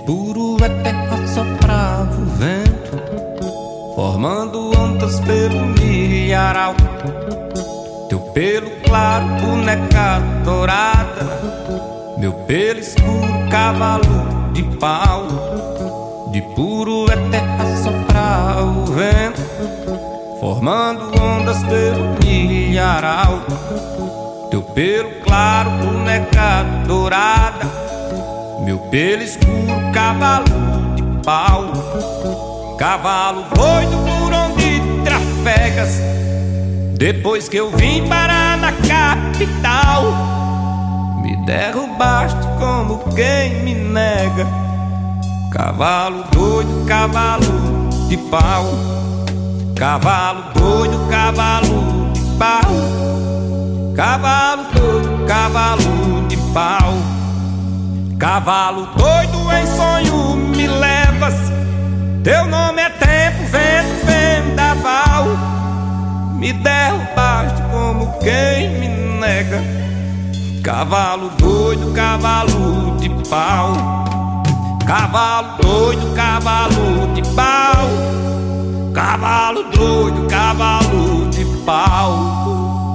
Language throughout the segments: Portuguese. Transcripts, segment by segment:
puro é terra soprava o vento, formando ondas pelo milharal. Teu pelo claro, boneca dourada, meu pelo escuro, cavalo de pau. De puro é terra soprava o vento, formando ondas pelo milharal. Teu pelo claro, boneca dourada, meu pelo escuro, cavalo de pau. Cavalo doido por onde trafegas, depois que eu vim parar na capital. Me derrubaste como quem me nega. Cavalo doido, cavalo de pau. Cavalo doido, cavalo de pau. Cavalo doido, cavalo de pau. Cavalo doido, em sonho me levas. Teu nome é tempo, vento, vendaval. Me derrubaste como quem me nega. Cavalo doido, cavalo de pau. Cavalo doido, cavalo de pau. Cavalo doido, cavalo de pau.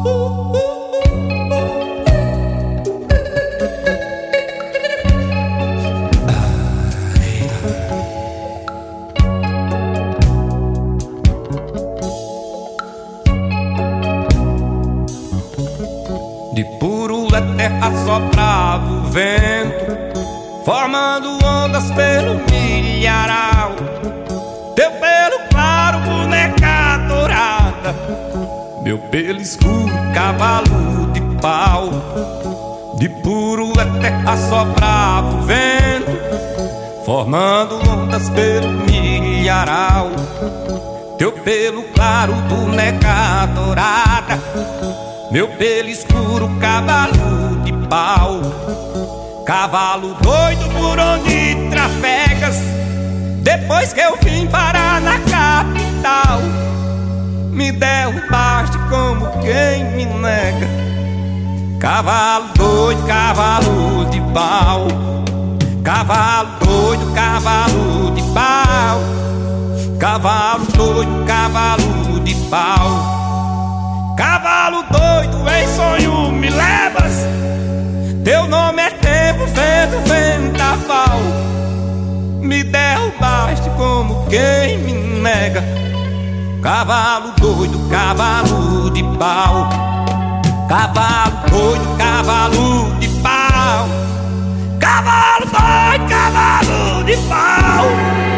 De puro é terra soprava o vento, formando ondas pelo milharal. Teu pelo claro, boneca dourada, meu pelo escuro, cavalo de pau. De puro é terra soprava o vento, formando ondas pelo milharal. Teu pelo claro, boneca dourada, meu pelo escuro, cavalo de pau. Cavalo doido por onde trafegas, depois que eu vim parar na capital. Me derrubaste como quem me nega. Cavalo doido, cavalo de pau. Cavalo doido, cavalo de pau. Cavalo doido, cavalo de pau. Cavalo doido, em sonho me levas. Teu nome é tempo, vento, vendaval. Me derrubaste como quem me nega. Cavalo doido, cavalo de pau. Cavalo doido, cavalo de pau. Cavalo doido, cavalo de pau.